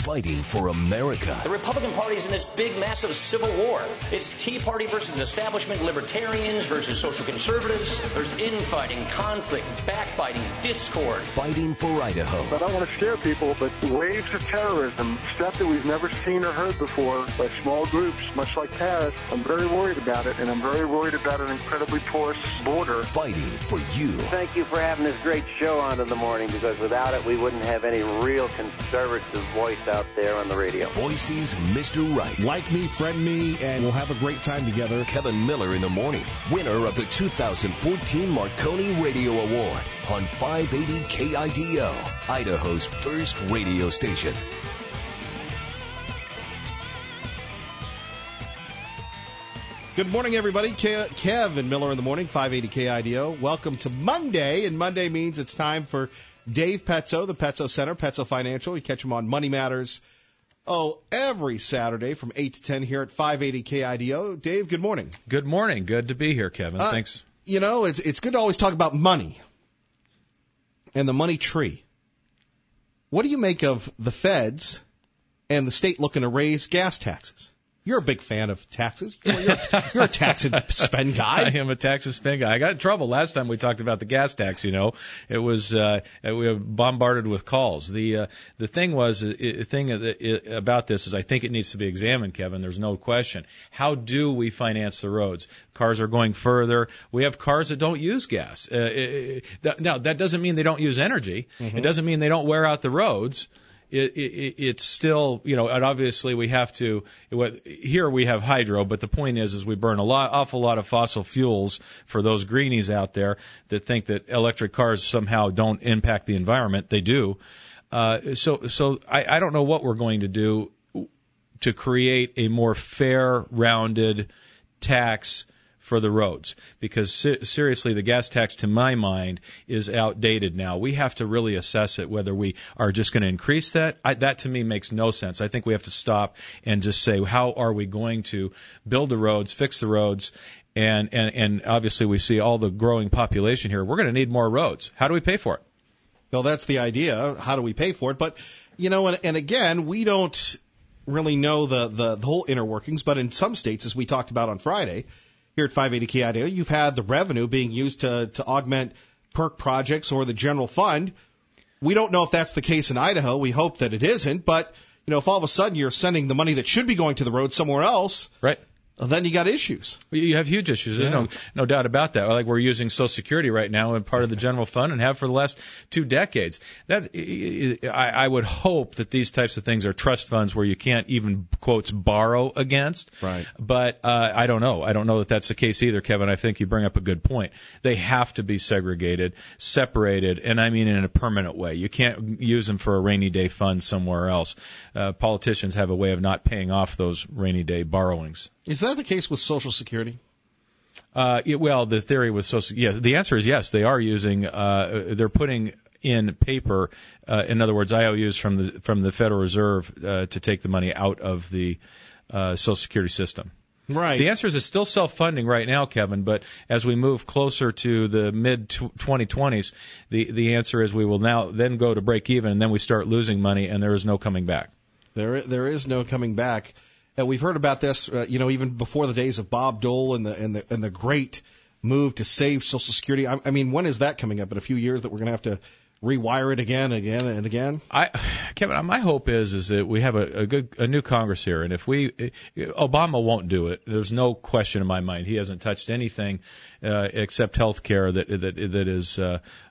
fighting for America. The Republican Party's in this big, massive civil war. It's Tea Party versus establishment libertarians versus social conservatives. There's infighting, conflict, backbiting, discord. Fighting for Idaho. I don't want to scare people, but waves of terrorism, stuff that we've never seen or heard before by small groups, much like Paris, I'm very worried about it, and I'm very worried about an incredibly porous border. Fighting for you. Thank you for having this great show on in the morning, because without it, we wouldn't have any real conservative voice out there on the radio. Boise's Mr. Right. Like me, friend me, and we'll have a great time together. Kevin Miller in the morning, winner of the 2014 Marconi Radio Award on 580 KIDO, Idaho's first radio station. Good morning, everybody. Kevin Miller in the morning, 580 KIDO. Welcome to Monday, and Monday means it's time for Dave Pezzo, the Pezzo Center, Pezzo Financial. You catch him on Money Matters, every Saturday from 8 to 10 here at 580 KIDO. Dave, good morning. Good morning. Good to be here, Kevin. Thanks. You know, it's good to always talk about money and the money tree. What do you make of the feds and the state looking to raise gas taxes? You're a big fan of taxes. You're a tax and spend guy. I am a tax and spend guy. I got in trouble last time we talked about the gas tax. You know, it was we were bombarded with calls. The thing was about this is I think it needs to be examined, Kevin. There's no question. How do we finance the roads? Cars are going further. We have cars that don't use gas. Now that doesn't mean they don't use energy. Mm-hmm. It doesn't mean they don't wear out the roads. It's still, you know, and obviously we have to, here we have hydro, but the point is we burn awful lot of fossil fuels for those greenies out there that think that electric cars somehow don't impact the environment. They do. So I don't know what we're going to do to create a more fair, rounded tax for the roads, because seriously, the gas tax, to my mind, is outdated now. We have to really assess it, whether we are just going to increase that. That, to me, makes no sense. I think we have to stop and just say, how are we going to build the roads, fix the roads, and obviously we see all the growing population here. We're going to need more roads. How do we pay for it? Well, that's the idea. How do we pay for it? But, you know, and again, we don't really know the whole inner workings, but in some states, as we talked about on Friday, here at 580 KIDO, you've had the revenue being used to augment PERC projects or the general fund. We don't know if that's the case in Idaho. We hope that it isn't. But, you know, if all of a sudden you're sending the money that should be going to the road somewhere else, right, then you got issues. You have huge issues. Yeah. There's no doubt about that. Like we're using Social Security right now and part of the general fund and have for the last 2 decades. I would hope that these types of things are trust funds where you can't even, quotes, borrow against. Right. But I don't know. I don't know that that's the case either, Kevin. I think you bring up a good point. They have to be segregated, separated, and I mean in a permanent way. You can't use them for a rainy day fund somewhere else. Politicians have a way of not paying off those rainy day borrowings. Is that the case with Social Security? Well, the theory with Social, yes. The answer is yes. They are using. They're putting in paper, in other words, IOUs from the Federal Reserve to take the money out of the Social Security system. Right. The answer is it's still self-funding right now, Kevin. But as we move closer to the mid 2020s, the answer is we will now then go to break even, and then we start losing money, and there is no coming back. There is no coming back. We've heard about this, even before the days of Bob Dole and the great move to save Social Security. I mean, when is that coming up? In a few years that we're going to have to rewire it again and again? Kevin, my hope is that we have a new Congress here, and if Obama won't do it. There's no question in my mind. He hasn't touched anything except health care that is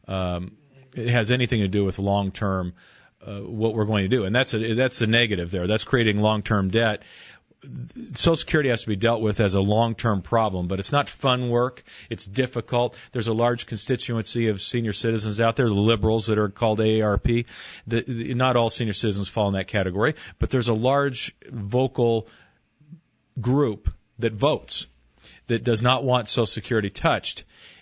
it has anything to do with long term. What we're going to do, and that's a negative there. That's creating long-term debt. Social Security has to be dealt with as a long-term problem, but it's not fun work. It's difficult. There's a large constituency of senior citizens out there, the liberals that are called AARP. Not all senior citizens fall in that category, but there's a large vocal group that votes that does not want Social Security touched.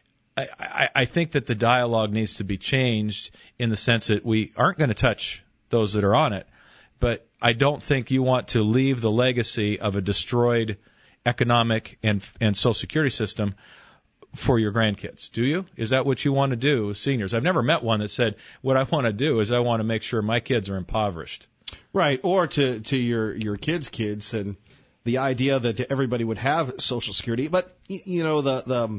I think that the dialogue needs to be changed in the sense that we aren't going to touch those that are on it, but I don't think you want to leave the legacy of a destroyed economic and Social Security system for your grandkids. Do you? Is that what you want to do, seniors? I've never met one that said, what I want to do is I want to make sure my kids are impoverished. Right, or to your kids, and the idea that everybody would have Social Security. But, you know, the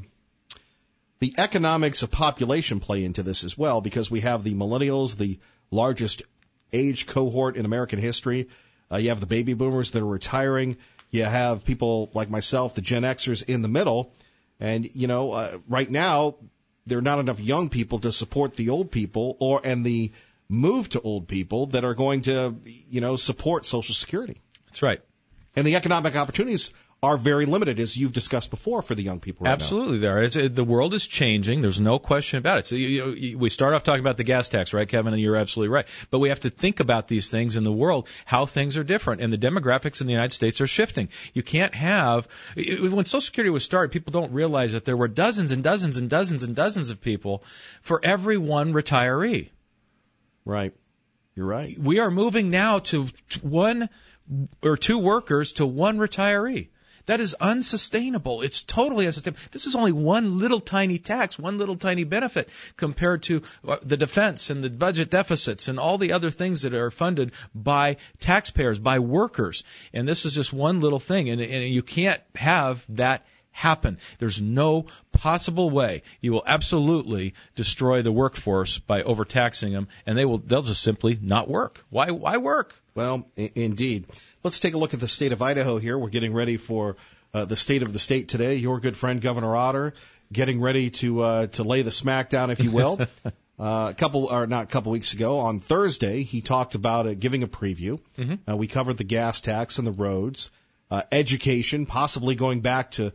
economics of population play into this as well, because we have the millennials, the largest age cohort in American history. You have the baby boomers that are retiring. You have people like myself, the Gen Xers, in the middle. And, you know, right now, there are not enough young people to support the old people and the move to old people that are going to, you know, support Social Security. That's right. And the economic opportunities are very limited, as you've discussed before, for the young people right Absolutely, now. The world is changing. There's no question about it. So we start off talking about the gas tax, right, Kevin? And you're absolutely right. But we have to think about these things in the world, how things are different, and the demographics in the United States are shifting. You can't have when Social Security was started, people don't realize that there were dozens and dozens and dozens and dozens of people for every one retiree. Right. You're right. We are moving now to one or two workers to one retiree. That is unsustainable. It's totally unsustainable. This is only one little tiny tax, one little tiny benefit compared to the defense and the budget deficits and all the other things that are funded by taxpayers, by workers. And this is just one little thing. And you can't have that happen. There's no possible way. You will absolutely destroy the workforce by overtaxing them, and they'll just simply not work. Why work? Well, indeed. Let's take a look at the state of Idaho here. We're getting ready for the state of the state today. Your good friend Governor Otter getting ready to lay the smackdown, if you will. A couple weeks ago on Thursday, he talked about giving a preview. Mm-hmm. We covered the gas tax and the roads, education, possibly going back to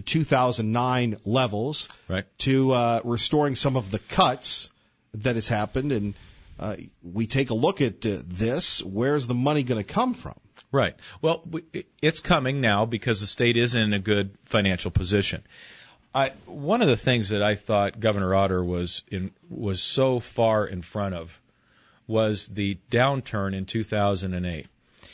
2009 levels, right, to restoring some of the cuts that has happened. And we take a look at this. Where's the money going to come from? Right. Well, it's coming now because the state is in a good financial position. One of the things that I thought Governor Otter was so far in front of was the downturn in 2008.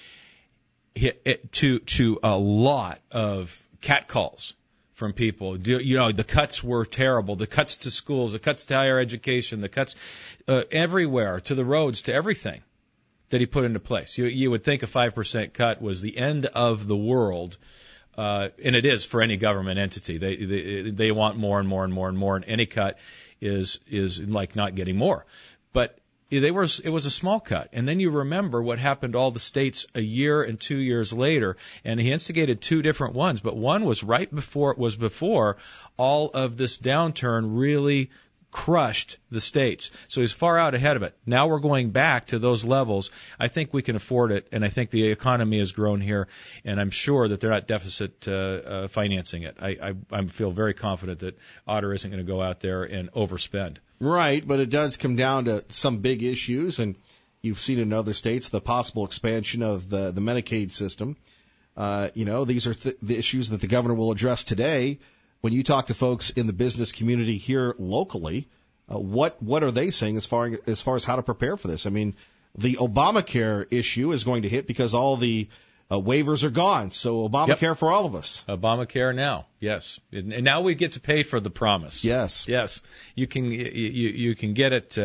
To a lot of catcalls from people. You know, the cuts were terrible. The cuts to schools, the cuts to higher education, the cuts everywhere, to the roads, to everything that he put into place. You would think a 5% cut was the end of the world, and it is for any government entity. They want more and more and more and more, and any cut is like not getting more. But it was a small cut. And then you remember what happened to all the states a year and 2 years later, and he instigated two different ones, but one was before all of this downturn really crushed the states. So he's far out ahead of it. Now we're going back to those levels. I think we can afford it, and I think the economy has grown here, and I'm sure that they're not deficit financing it. I feel very confident that Otter isn't going to go out there and overspend. Right, but it does come down to some big issues, and you've seen in other states the possible expansion of the Medicaid system. These are the issues that the governor will address today. When you talk to folks in the business community here locally, what are they saying as far as how to prepare for this? I mean, the Obamacare issue is going to hit because all the waivers are gone. So Obamacare for all of us. Obamacare now, yes, and now we get to pay for the promise. Yes. You can get it.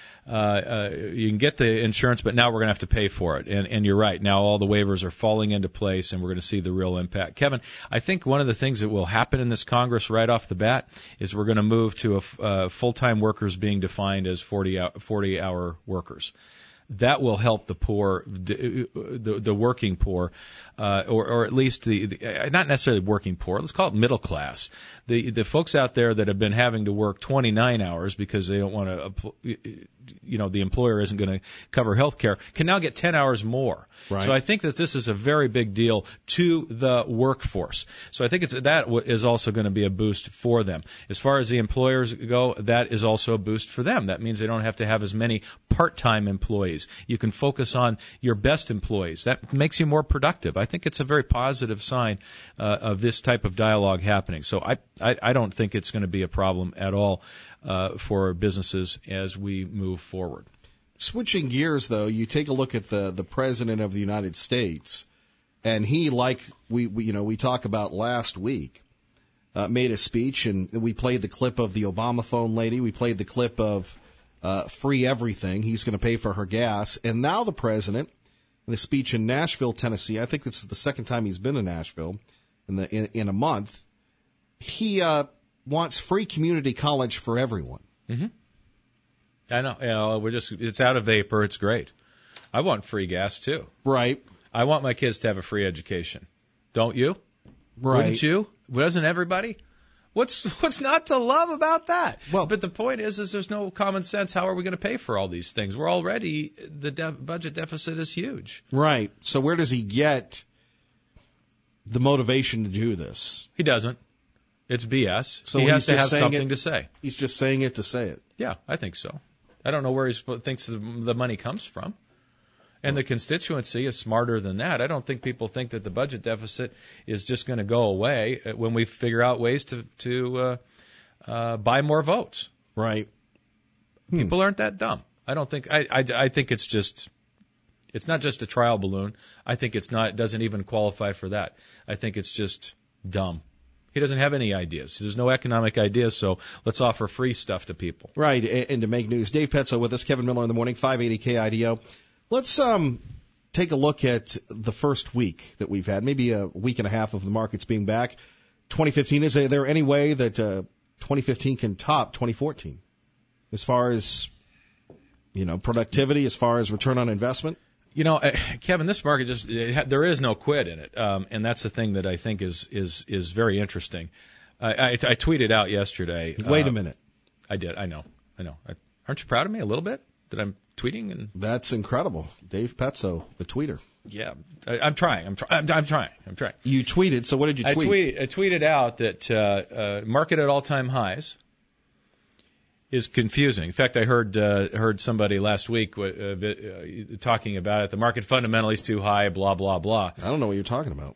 You can get the insurance, but now we're going to have to pay for it. And you're right. Now all the waivers are falling into place, and we're going to see the real impact. Kevin, I think one of the things that will happen in this Congress right off the bat is we're going to move to full-time workers being defined as 40-hour workers. That will help the poor, the working poor, or at least the not necessarily working poor. Let's call it middle class. The folks out there that have been having to work 29 hours because they don't want to, the employer isn't going to cover health care, can now get 10 hours more. Right. So I think that this is a very big deal to the workforce. So I think that is also going to be a boost for them. As far as the employers go, that is also a boost for them. That means they don't have to have as many part-time employees. You can focus on your best employees. That makes you more productive. I think it's a very positive sign of this type of dialogue happening. So I don't think it's going to be a problem at all for businesses as we move forward. Switching gears, though, you take a look at the President of the United States, and he, like we talked about last week, made a speech, and we played the clip of the Obama phone lady. We played the clip of free everything. He's going to pay for her gas. And now the President in a speech in Nashville, Tennessee. I think this is the second time he's been to Nashville in a month. He wants free community college for everyone. Mm-hmm. I know. It's out of vapor. It's great. I want free gas, too. Right. I want my kids to have a free education. Don't you? Right. Wouldn't you? Doesn't everybody? What's not to love about that? Well, but the point is there's no common sense. How are we going to pay for all these things? We're already, the budget deficit is huge. Right. So where does he get the motivation to do this? He doesn't. It's BS. So he has to have something to say. He's just saying it to say it. Yeah, I think so. I don't know where he thinks the money comes from. And the constituency is smarter than that. I don't think people think that the budget deficit is just going to go away when we figure out ways to buy more votes. Right. People aren't that dumb. I don't think. I think it's not just a trial balloon. I think it doesn't even qualify for that. I think it's just dumb. He doesn't have any ideas. There's no economic ideas, so let's offer free stuff to people. Right. And to make news, Dave Petzo with us, Kevin Miller in the morning, 580 KIDO. Let's take a look at the first week that we've had, maybe a week and a half of the markets being back. 2015, is there any way that 2015 can top 2014 as far as, productivity, as far as return on investment? Kevin, this market there is no quit in it, and that's the thing that I think is very interesting. I tweeted out yesterday. Wait a minute. I did. I know. Aren't you proud of me a little bit that I'm tweeting? And that's incredible, Dave Petzo, the tweeter. Yeah, I'm trying. I'm trying. You tweeted. So what did you tweet? I tweeted out that market at all-time highs is confusing. In fact, I heard somebody last week talking about it. The market fundamentally is too high, blah, blah, blah. I don't know what you're talking about.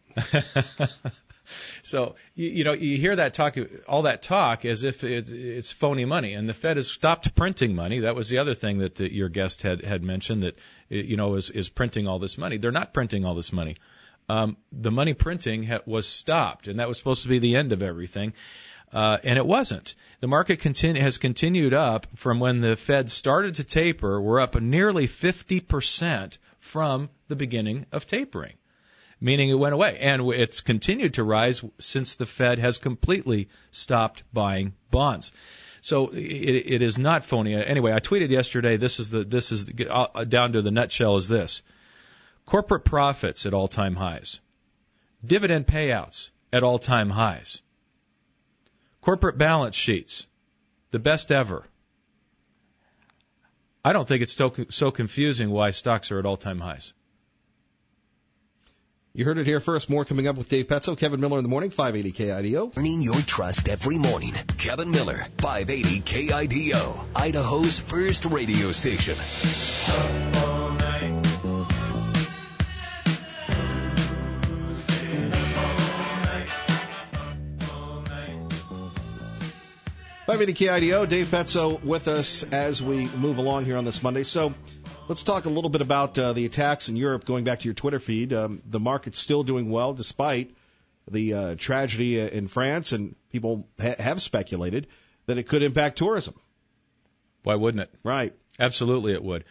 So, you hear that talk, all that talk as if it's phony money. And the Fed has stopped printing money. That was the other thing that your guest had mentioned, that, is printing all this money. They're not printing all this money. The money printing was stopped, and that was supposed to be the end of everything. And it wasn't. The market has continued up from when the Fed started to taper. We're up nearly 50% from the beginning of tapering, meaning it went away. And it's continued to rise since the Fed has completely stopped buying bonds. So it is not phony. Anyway, I tweeted yesterday, this is down to the nutshell is this. Corporate profits at all-time highs. Dividend payouts at all-time highs. Corporate balance sheets, the best ever. I don't think it's so confusing why stocks are at all-time highs. You heard it here first. More coming up with Dave Petzo, Kevin Miller in the morning, 580 KIDO. Earning your trust every morning. Kevin Miller, 580 KIDO, Idaho's first radio station. All night. 580 KIDO, Dave Petzo with us as we move along here on this Monday. So let's talk a little bit about the attacks in Europe, going back to your Twitter feed. The market's still doing well despite the tragedy in France, and people have speculated that it could impact tourism. Why wouldn't it? Right. Absolutely it would.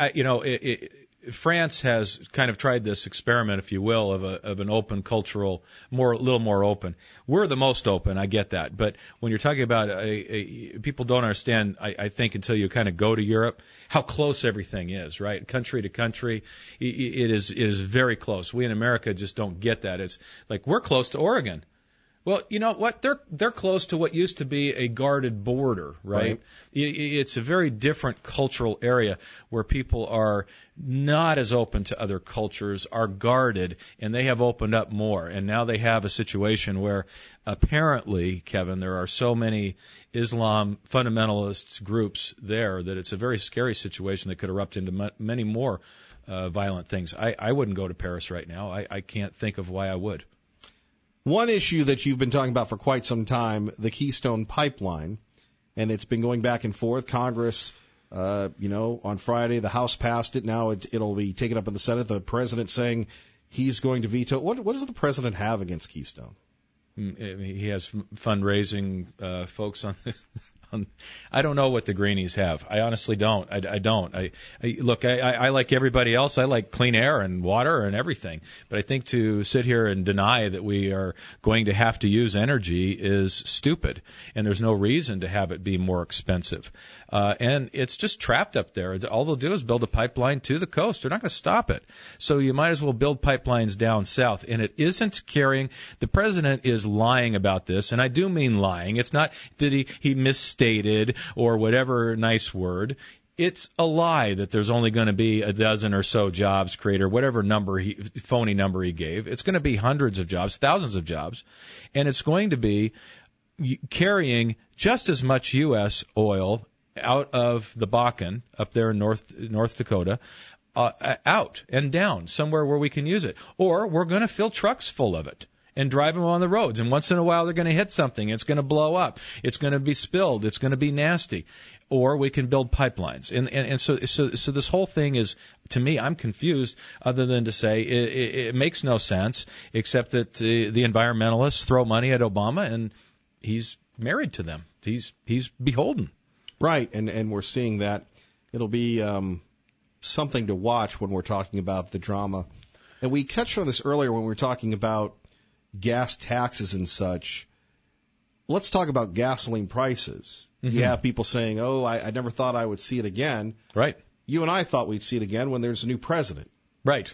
France has kind of tried this experiment, if you will, of an open cultural, a little more open. We're the most open, I get that. But when you're talking about people don't understand, I think, until you kind of go to Europe, how close everything is, right? Country to country, it is very close. We in America just don't get that. It's like we're close to Oregon. Well, you know what? They're close to what used to be a guarded border, right? It's a very different cultural area where people are not as open to other cultures, are guarded, and they have opened up more. And now they have a situation where apparently, Kevin, there are so many Islam fundamentalist groups there that it's a very scary situation that could erupt into many more violent things. I wouldn't go to Paris right now. I can't think of why I would. One issue that you've been talking about for quite some time, the Keystone Pipeline, and it's been going back and forth. Congress, on Friday, the House passed it. Now it'll be taken up in the Senate. The president saying he's going to veto. What does the president have against Keystone? He has fundraising folks I don't know what the greenies have. I honestly don't. I don't. Look, I like everybody else. I like clean air and water and everything. But I think to sit here and deny that we are going to have to use energy is stupid. And there's no reason to have it be more expensive. And it's just trapped up there. All they'll do is build a pipeline to the coast. They're not going to stop it. So you might as well build pipelines down south. And it isn't carrying. The president is lying about this. And I do mean lying. It's not that he misstated or whatever nice word. It's a lie that there's only going to be a dozen or so jobs created, or whatever phony number he gave. It's going to be hundreds of jobs, thousands of jobs, and it's going to be carrying just as much U.S. oil out of the Bakken up there in North Dakota, out and down somewhere where we can use it. Or we're going to fill trucks full of it and drive them on the roads. And once in a while, they're going to hit something. It's going to blow up. It's going to be spilled. It's going to be nasty. Or we can build pipelines. And so this whole thing is, to me, I'm confused, other than to say it makes no sense, except that the environmentalists throw money at Obama, and he's married to them. He's beholden. Right, and we're seeing that. It'll be something to watch when we're talking about the drama. And we touched on this earlier when we were talking about gas taxes and such. Let's talk about gasoline prices. Mm-hmm. You have people saying, oh, I never thought I would see it again. Right. You and I thought we'd see it again when there's a new president. Right.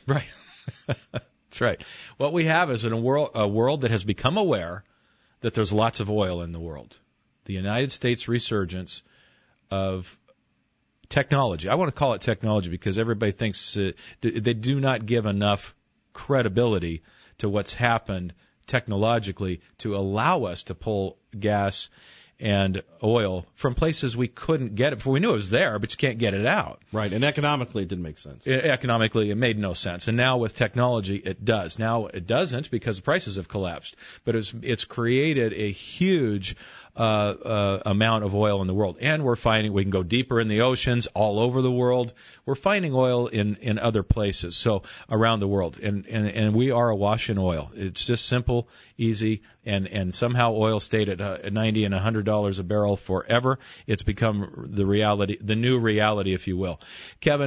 That's right. What we have is a world that has become aware that there's lots of oil in the world. The United States resurgence of technology. I want to call it technology because everybody thinks they do not give enough credibility to what's happened technologically to allow us to pull gas and oil from places we couldn't get it before. We knew it was there, but you can't get it out. Right, and economically it didn't make sense. Economically it made no sense. And now with technology it does. Now it doesn't because the prices have collapsed. But it's created a huge amount of oil in the world. And we're finding we can go deeper in the oceans all over the world. We're finding oil in other places, so around the world. And we are awash in oil. It's just simple, easy, and somehow oil stayed at $90 and $100 a barrel forever. It's become the reality, the new reality, if you will. Kevin,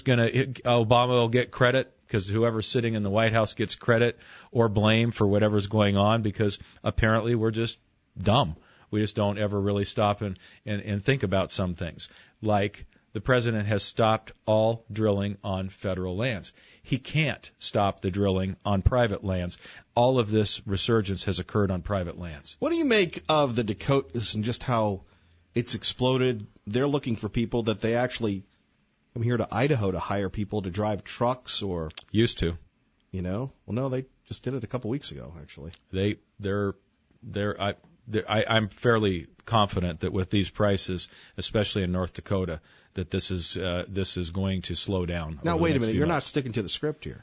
Obama will get credit because whoever's sitting in the White House gets credit or blame for whatever's going on because apparently we're just dumb. We just don't ever really stop and think about some things. Like the president has stopped all drilling on federal lands. He can't stop the drilling on private lands. All of this resurgence has occurred on private lands. What do you make of the Dakotas and just how it's exploded? They're looking for people that they actually come here to Idaho to hire people to drive trucks or... Used to. You know? Well, no, they just did it a couple weeks ago, actually. I'm fairly confident that with these prices, especially in North Dakota, that this is going to slow down. Now, wait a minute. You're not sticking to the script here.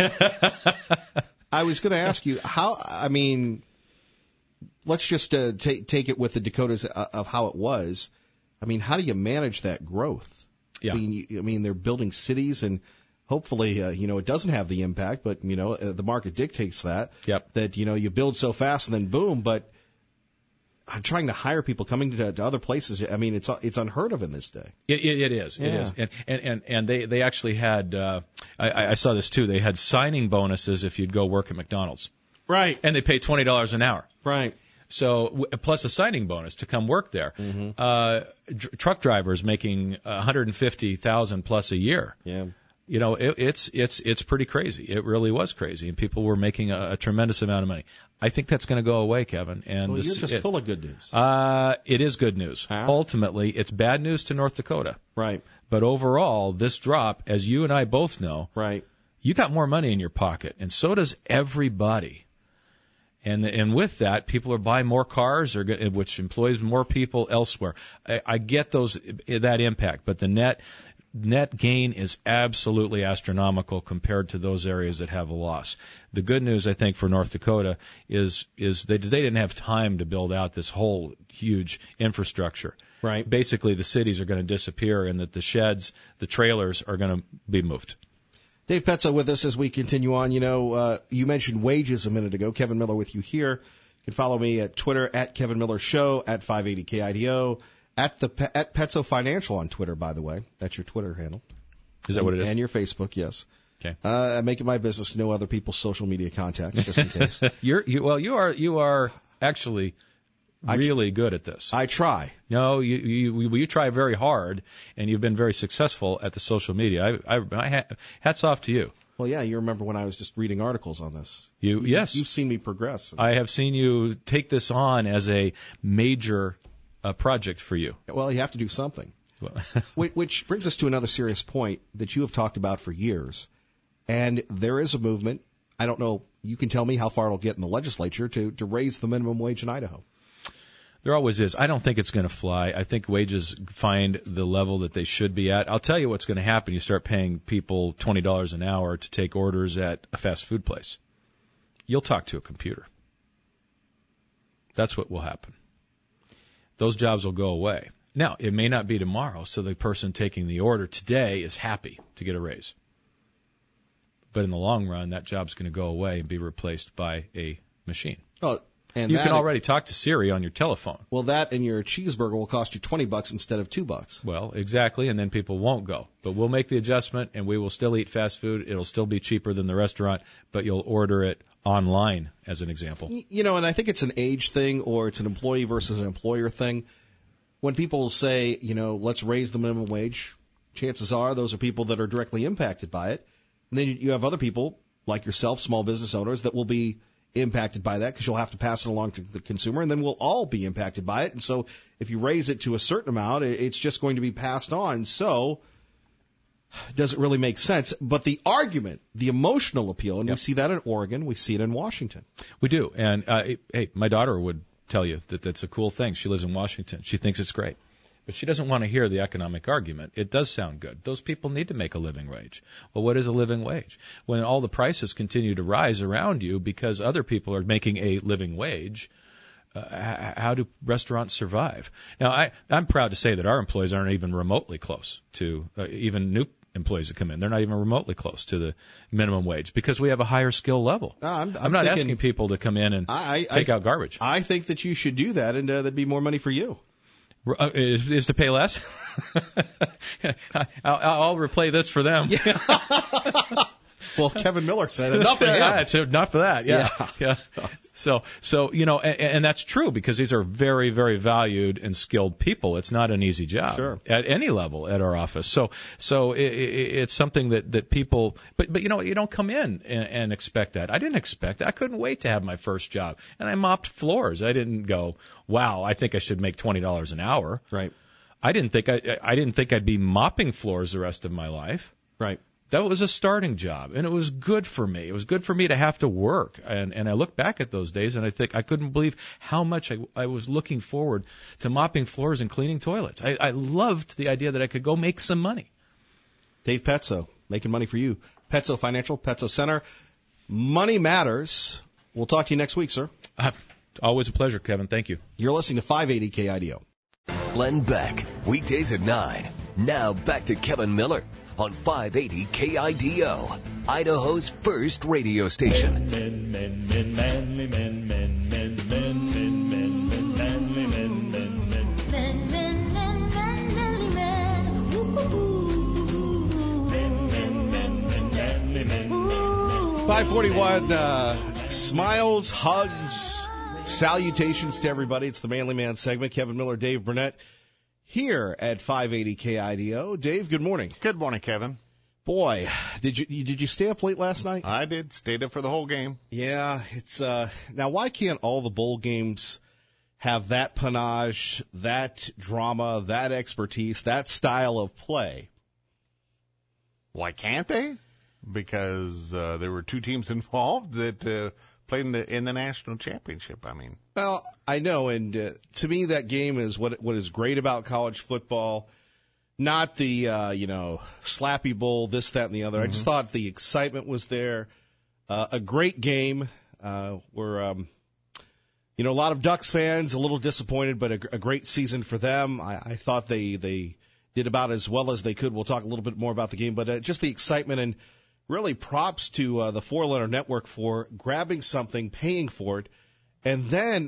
I was going to ask you how. I mean, let's just take it with the Dakotas of how it was. I mean, how do you manage that growth? Yeah. I mean, they're building cities and. Hopefully, it doesn't have the impact, but, the market dictates that. Yep. That, you build so fast and then boom, but I'm trying to hire people coming to other places. I mean, it's unheard of in this day. It is. Yeah. It is. And they actually had, I saw this too, they had signing bonuses if you'd go work at McDonald's. Right. And they pay $20 an hour. Right. So, plus a signing bonus to come work there. Mm-hmm. Truck drivers making $150,000 plus a year. Yeah. It's pretty crazy. It really was crazy, and people were making a tremendous amount of money. I think that's going to go away, Kevin. And you're just full of good news. It is good news. Huh? Ultimately, it's bad news to North Dakota. Right. But overall, this drop, as you and I both know, right, you got more money in your pocket, and so does everybody. And with that, people are buying more cars, which employs more people elsewhere. I get that impact, but the net gain is absolutely astronomical compared to those areas that have a loss. The good news, I think, for North Dakota is they didn't have time to build out this whole huge infrastructure. Right. Basically, the cities are going to disappear, and that the sheds, the trailers, are going to be moved. Dave Petzo with us as we continue on. You mentioned wages a minute ago. Kevin Miller with you here. You can follow me at Twitter at Kevin Miller Show, at 580KIDO. At Petso Financial on Twitter, by the way. That's your Twitter handle. Is that what it is? And your Facebook, yes. Okay. I make it my business to know other people's social media contacts, just in case. You are actually really good at this. I try. No, you try very hard, and you've been very successful at the social media. Hats off to you. Well, yeah, you remember when I was just reading articles on this. Yes. You've seen me progress. I have seen you take this on as a major project for you. Well, you have to do something. Which brings us to another serious point that you have talked about for years. And there is a movement, I don't know, you can tell me how far it'll get in the legislature, to raise the minimum wage in Idaho. There always is. I don't think it's going to fly. I think wages find the level that they should be at. I'll tell you what's going to happen. You start paying people $20 an hour to take orders at a fast food place. You'll talk to a computer. That's what will happen. Those jobs will go away. Now, it may not be tomorrow, so the person taking the order today is happy to get a raise. But in the long run, that job's going to go away and be replaced by a machine. Oh, and you can already talk to Siri on your telephone. Well, that and your cheeseburger will cost you $20 instead of $2. Well, exactly, and then people won't go. But we'll make the adjustment, and we will still eat fast food. It'll still be cheaper than the restaurant, but you'll order it online, as an example. And I think it's an age thing, or it's an employee versus an employer thing. When people say, let's raise the minimum wage, chances are those are people that are directly impacted by it. And then you have other people, like yourself, small business owners, that will be impacted by that because you'll have to pass it along to the consumer, and then we'll all be impacted by it. And so if you raise it to a certain amount, it's just going to be passed on. So does it really make sense? But the argument, the emotional appeal, and we see that in Oregon, we see it in Washington. We do. And, hey, my daughter would tell you that that's a cool thing. She lives in Washington. She thinks it's great. But she doesn't want to hear the economic argument. It does sound good. Those people need to make a living wage. Well, what is a living wage? When all the prices continue to rise around you because other people are making a living wage, how do restaurants survive? Now, I'm proud to say that our employees aren't even remotely close to even new employees that come in. They're not even remotely close to the minimum wage because we have a higher skill level. I'm not asking people to come in and take out garbage. I think that you should do that, and there'd be more money for you. Is to pay less? I'll replay this for them. Yeah. Well, Kevin Miller said enough for him. It's enough for that. Yeah. So and that's true because these are very, very valued and skilled people. It's not an easy job at any level at our office. So it's something that people, but you don't come in and expect that. I didn't expect that. I couldn't wait to have my first job, and I mopped floors. I didn't go, wow, I think I should make $20 an hour. Right. I didn't think I'd be mopping floors the rest of my life. Right. That was a starting job, and it was good for me. It was good for me to have to work, and I look back at those days, and I think I couldn't believe how much I was looking forward to mopping floors and cleaning toilets. I loved the idea that I could go make some money. Dave Petso, making money for you. Petso Financial, Petso Center. Money matters. We'll talk to you next week, sir. Always a pleasure, Kevin. Thank you. You're listening to 580 KIDO. Glenn Beck, weekdays at 9. Now back to Kevin Miller on 580 KIDO, Idaho's first radio station. Men, manly men, men, men, men, men, men, men, manly men, men, men. Men, men, men, men, manly men. Men, men, men, men, manly men, men. 541, smiles, hugs, salutations to everybody. It's the Manly Man segment. Kevin Miller, Dave Burnett. Here at 580 KIDO. Dave, good morning. Good morning, Kevin. Boy, did you stay up late last night? I did. Stayed up for the whole game. Yeah, it's now why can't all the bowl games have that panache, that drama, that expertise, that style of play? Why can't they? Because there were two teams involved that played in the national championship. I mean, well, I know, and to me, that game is what is great about college football. Not the slappy bowl, this, that, and the other. I just thought the excitement was there. A great game. We're a lot of Ducks fans a little disappointed, but a great season for them. I thought they did about as well as they could. We'll talk a little bit more about the game, but just the excitement, and really props to the Four Letter Network for grabbing something, paying for it, and then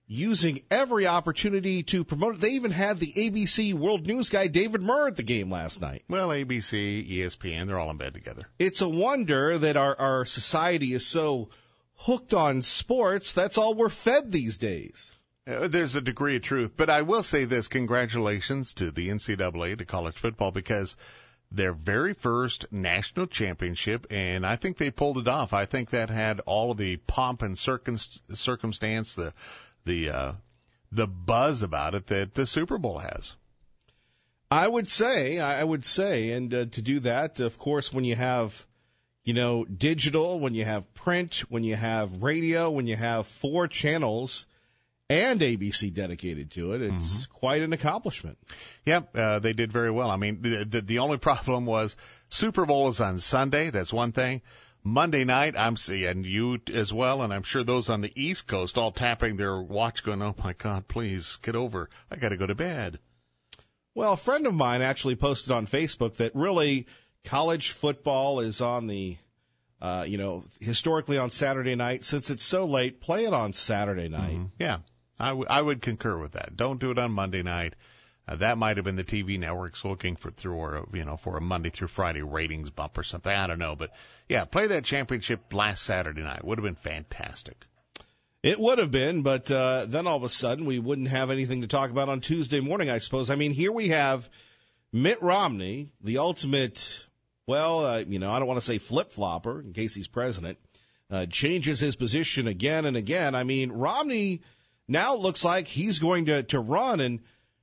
using every opportunity to promote it. They even had the ABC World News guy David Murr at the game last night. Well, ABC, ESPN, they're all in bed together. It's a wonder that our society is so hooked on sports. That's all we're fed these days. There's a degree of truth. But I will say this, congratulations to the NCAA, to college football, because their very first national championship, and I think they pulled it off. I think that had all of the pomp and circumstance, the buzz about it that the Super Bowl has. I would say, and to do that, of course, when you have, digital, when you have print, when you have radio, when you have 4 channels and ABC dedicated to it, it's quite an accomplishment. Yep, they did very well. I mean, the only problem was Super Bowl is on Sunday. That's one thing. Monday night, I'm seeing you as well, and I'm sure those on the East Coast all tapping their watch going, oh, my God, please get over. I got to go to bed. Well, a friend of mine actually posted on Facebook that really college football is on the, historically on Saturday night. Since it's so late, play it on Saturday night. Mm-hmm. Yeah, I would concur with that. Don't do it on Monday night. That might have been the TV networks looking for a Monday through Friday ratings bump or something. I don't know. But, yeah, play that championship last Saturday night. Would have been fantastic. It would have been, but then all of a sudden we wouldn't have anything to talk about on Tuesday morning, I suppose. I mean, here we have Mitt Romney, the ultimate, I don't want to say flip-flopper in case he's president, changes his position again and again. I mean, Romney now looks like he's going to run, and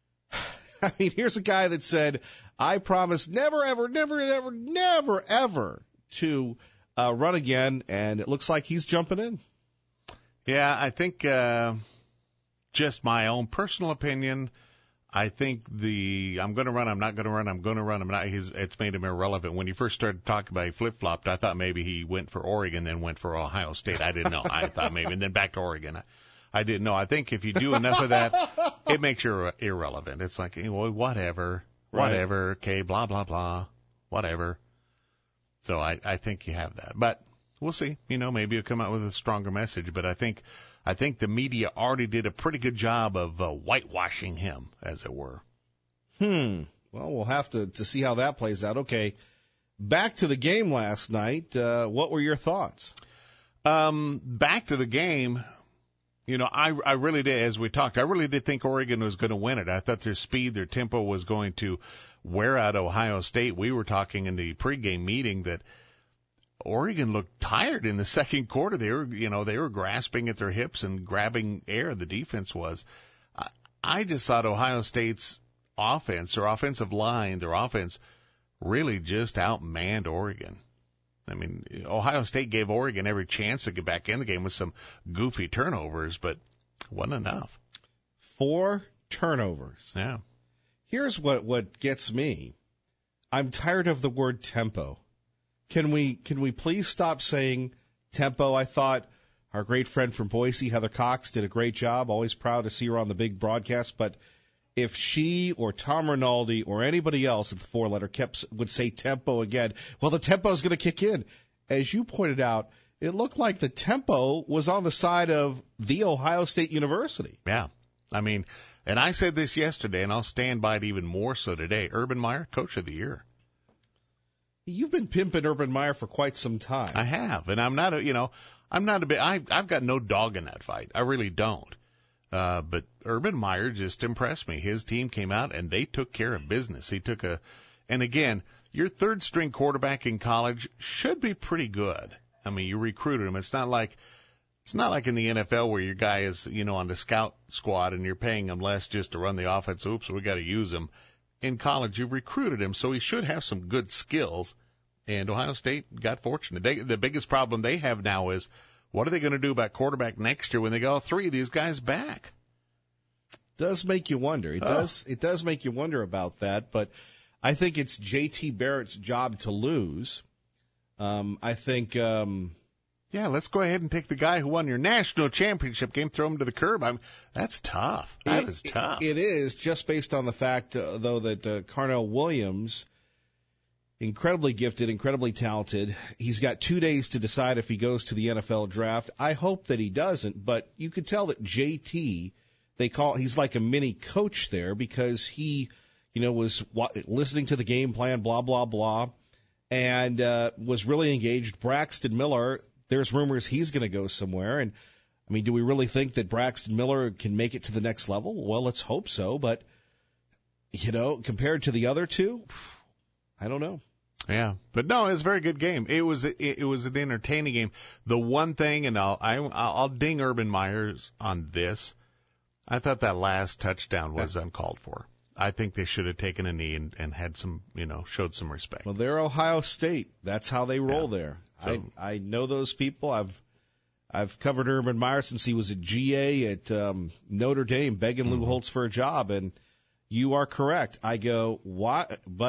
I mean, here's a guy that said, I promise never, ever, never, ever, never, ever to run again, and it looks like he's jumping in. Yeah, I think just my own personal opinion, I think I'm going to run, I'm not going to run, I'm going to run, I'm not. It's made him irrelevant. When you first started talking about he flip-flopped, I thought maybe he went for Oregon, then went for Ohio State. I didn't know. I thought maybe, and then back to Oregon. I didn't know. I think if you do enough of that, it makes you irrelevant. It's like, well, whatever, okay, blah, blah, blah, whatever. So I think you have that. But we'll see. Maybe you'll come out with a stronger message. But I think the media already did a pretty good job of whitewashing him, as it were. Well, we'll have to see how that plays out. Okay, back to the game last night. What were your thoughts? Back to the game. I really did, as we talked, I really did think Oregon was going to win it. I thought their speed, their tempo was going to wear out Ohio State. We were talking in the pregame meeting that Oregon looked tired in the second quarter. They were grasping at their hips and grabbing air. The defense was. I just thought Ohio State's offense, their offensive line, their offense really just outmanned Oregon. I mean, Ohio State gave Oregon every chance to get back in the game with some goofy turnovers, but wasn't enough. 4 turnovers. Yeah. Here's what gets me. I'm tired of the word tempo. Can we please stop saying tempo? I thought our great friend from Boise, Heather Cox, did a great job. Always proud to see her on the big broadcast. But if she or Tom Rinaldi or anybody else at the 4-letter would say tempo again, well, the tempo is going to kick in. As you pointed out, it looked like the tempo was on the side of The Ohio State University. Yeah. I mean, and I said this yesterday, and I'll stand by it even more so today. Urban Meyer, Coach of the Year. You've been pimping Urban Meyer for quite some time. I have, and I'm not a bit. I've got no dog in that fight. I really don't. But Urban Meyer just impressed me. His team came out and they took care of business. And again, your third string quarterback in college should be pretty good. I mean, you recruited him. It's not like in the NFL where your guy is, on the scout squad and you're paying him less just to run the offense. Oops, we got to use him. In college, you recruited him, so he should have some good skills. And Ohio State got fortunate. The biggest problem they have now is, what are they going to do about quarterback next year when they got all 3 of these guys back? Does make you wonder. It does make you wonder about that. But I think it's J.T. Barrett's job to lose. I think. Yeah, let's go ahead and take the guy who won your national championship game, throw him to the curb. That's tough. That is tough. It is, just based on the fact, though, that Carnell Williams incredibly gifted, incredibly talented. He's got 2 days to decide if he goes to the NFL draft. I hope that he doesn't, but you could tell that JT, he's like a mini coach there because he, was listening to the game plan, blah, blah, blah, and was really engaged. Braxton Miller, there's rumors he's going to go somewhere. And, I mean, do we really think that Braxton Miller can make it to the next level? Well, let's hope so. But, compared to the other two, I don't know. Yeah, but no, it was a very good game. It was an entertaining game. The one thing, and I'll ding Urban Meyers on this. I thought that last touchdown was uncalled for. I think they should have taken a knee and had some, showed some respect. Well, they're Ohio State. That's how they roll there. So, I know those people. I've covered Urban Meyer since he was a GA at Notre Dame, begging Lou Holtz for a job, and you are correct. I go, why?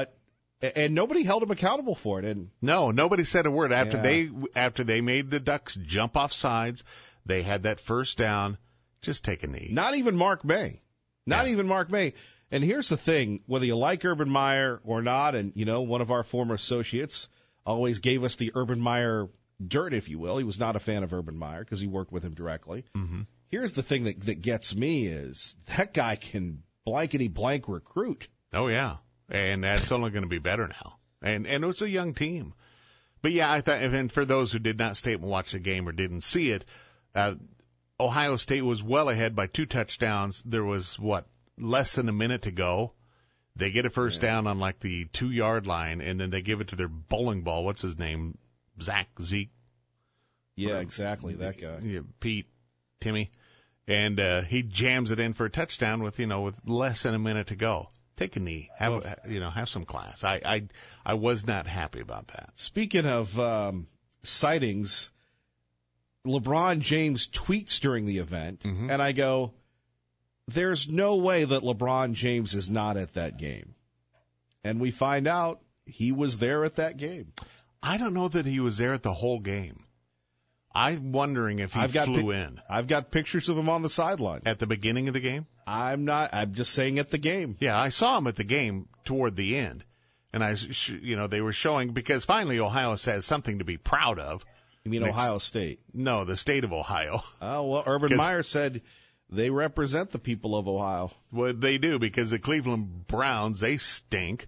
And nobody held him accountable for it. And no, nobody said a word after they made the Ducks jump off sides. They had that first down. Just take a knee. Not even Mark May. Even Mark May. And here's the thing: whether you like Urban Meyer or not, and one of our former associates always gave us the Urban Meyer dirt, if you will. He was not a fan of Urban Meyer because he worked with him directly. Mm-hmm. Here's the thing that gets me is that guy can blankety blank recruit. Oh yeah. And that's only going to be better now. And it was a young team. But yeah, I thought, and for those who did not stay up and watch the game or didn't see it, Ohio State was well ahead by 2 touchdowns. There was, less than a minute to go. They get a first down on like the 2-yard line, and then they give it to their bowling ball. What's his name? Zeke? Yeah, exactly, that guy. Yeah, Timmy. And he jams it in for a touchdown with less than a minute to go. Take a knee. Have some class. I was not happy about that. Speaking of sightings, LeBron James tweets during the event, and I go, there's no way that LeBron James is not at that game. And we find out he was there at that game. I don't know that he was there at the whole game. I'm wondering if he flew in. I've got pictures of him on the sideline. At the beginning of the game? I'm just saying at the game. Yeah, I saw him at the game toward the end. And they were showing, because finally Ohio has something to be proud of. You mean Ohio State? No, the state of Ohio. Oh, well, Urban Meyer said they represent the people of Ohio. Well, they do, because the Cleveland Browns, they stink.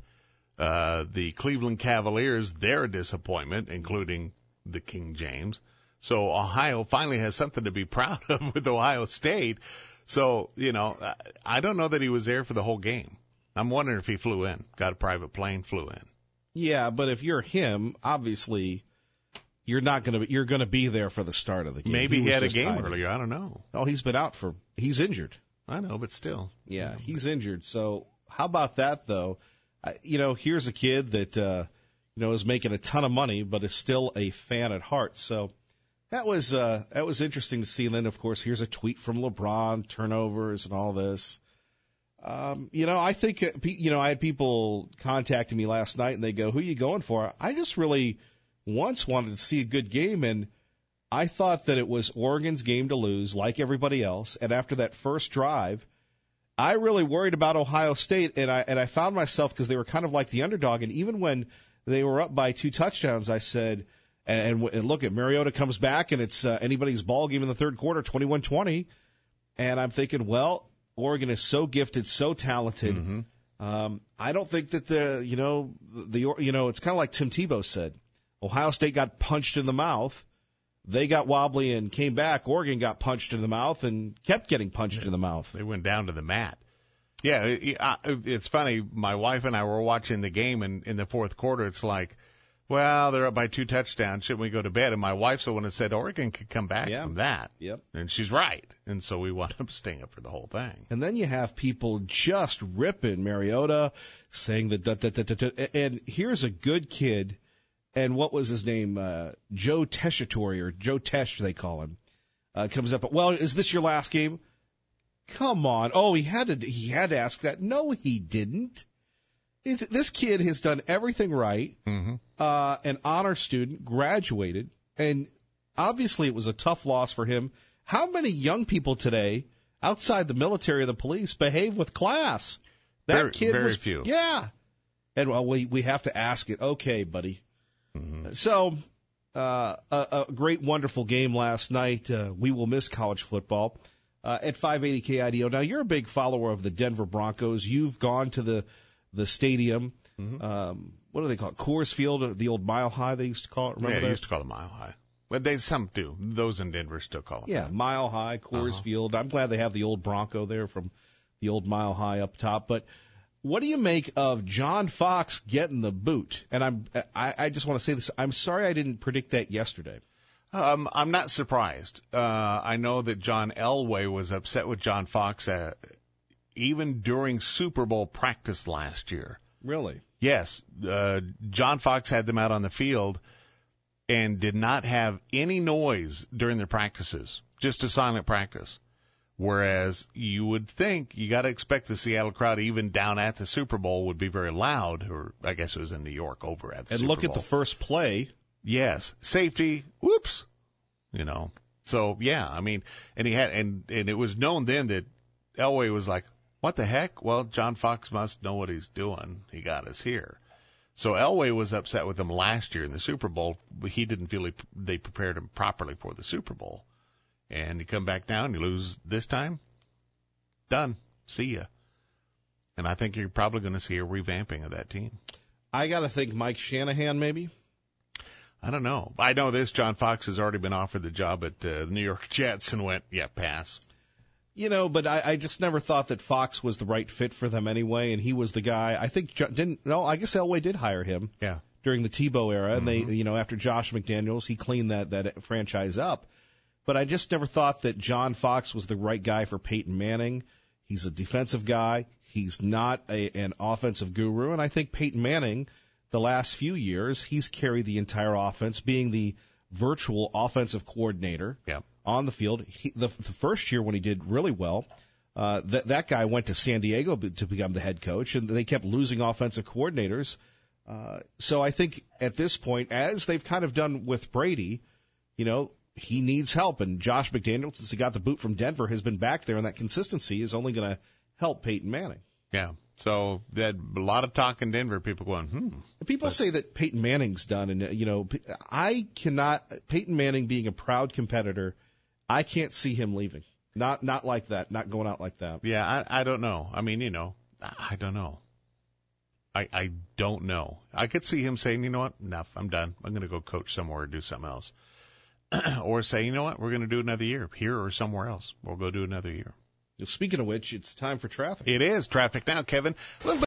The Cleveland Cavaliers, they're a disappointment, including the King James. So Ohio finally has something to be proud of with Ohio State. So, I don't know that he was there for the whole game. I'm wondering if he flew in, got a private plane, flew in. Yeah, but if you're him, obviously you're going to be there for the start of the game. Maybe he had a game earlier. I don't know. Oh, he's injured. I know, but still. Yeah, he's injured. So how about that though? Here's a kid that, is making a ton of money, but is still a fan at heart. So that was interesting to see. And then, of course, here's a tweet from LeBron, turnovers and all this. I think, I had people contacting me last night and they go, who are you going for? I just really once wanted to see a good game, and I thought that it was Oregon's game to lose, like everybody else. And after that first drive, I really worried about Ohio State, and I found myself, because they were kind of like the underdog, and even when they were up by 2 touchdowns, I said, and look at Mariota comes back, and it's anybody's ball game in the third quarter, 21-20, and I'm thinking, well, Oregon is so gifted, so talented. Mm-hmm. I don't think that it's kind of like Tim Tebow said. Ohio State got punched in the mouth. They got wobbly and came back. Oregon got punched in the mouth and kept getting punched in the mouth. They went down to the mat. Yeah, it's funny. My wife and I were watching the game, and in the fourth quarter, it's like, well, they're up by 2 touchdowns. Shouldn't we go to bed? And my wife's the one that said Oregon could come back from that. Yep. And she's right. And so we wound up staying up for the whole thing. And then you have people just ripping Mariota, saying that, and here's a good kid. And what was his name? Joe Tessitore, or Joe Tesh, they call him. Comes up. Well, is this your last game? Come on. Oh, he had to ask that. No, he didn't. This kid has done everything right. Mm-hmm. An honor student, graduated, and obviously it was a tough loss for him. How many young people today, outside the military or the police, behave with class? Very few. Yeah. And well, we have to ask it. Okay, buddy. Mm-hmm. So, a great, wonderful game last night. We will miss college football at 580 KIDO. Now, you're a big follower of the Denver Broncos. You've gone to the stadium. Mm-hmm. What do they call it? Coors Field, the old Mile High they used to call it. Remember they that? used to call it Mile High. But some do. Those in Denver still call it Yeah, that. Mile High, Coors Field. I'm glad they have the old Bronco there from the old Mile High up top. But what do you make of John Fox getting the boot? And I just want to say this. I'm sorry I didn't predict that yesterday. I'm not surprised. I know that John Elway was upset with John Fox even during Super Bowl practice last year. Really? Yes. John Fox had them out on the field and did not have any noise during their practices, just a silent practice. Whereas you would think, you got to expect the Seattle crowd, even down at the Super Bowl, would be very loud, or I guess it was in New York over at the Super Bowl. And look at the first play. Yes. Safety. Whoops. So yeah, I mean, and he had, and it was known then that Elway was like, what the heck? Well, John Fox must know what he's doing. He got us here. So Elway was upset with them last year in the Super Bowl. He didn't feel they prepared him properly for the Super Bowl. And you come back now and you lose this time. Done. See ya. And I think you're probably going to see a revamping of that team. I got to think Mike Shanahan maybe. I don't know. I know this. John Fox has already been offered the job at the New York Jets and went, yeah, pass. But I just never thought that Fox was the right fit for them anyway, and he was the guy. I think I guess Elway did hire him. Yeah. During the Tebow era, and they, after Josh McDaniels, he cleaned that franchise up. But I just never thought that John Fox was the right guy for Peyton Manning. He's a defensive guy. He's not an offensive guru, and I think Peyton Manning, the last few years, he's carried the entire offense, being the virtual offensive coordinator. Yeah. On the field. The first year when he did really well, that guy went to San Diego to become the head coach, and they kept losing offensive coordinators. So I think at this point, as they've kind of done with Brady, he needs help. And Josh McDaniels, since he got the boot from Denver, has been back there, and that consistency is only going to help Peyton Manning. Yeah. So that a lot of talk in Denver, people going, People say that Peyton Manning's done, and I cannot. Peyton Manning being a proud competitor, I can't see him leaving. Not like that. Not going out like that. Yeah, I don't know. I mean, I don't know. I don't know. I could see him saying, you know what, enough, I'm done. I'm going to go coach somewhere or do something else. Or say, you know what, we're going to do another year here or somewhere else. We'll go do another year. Speaking of which, it's time for traffic. It is traffic now, Kevin.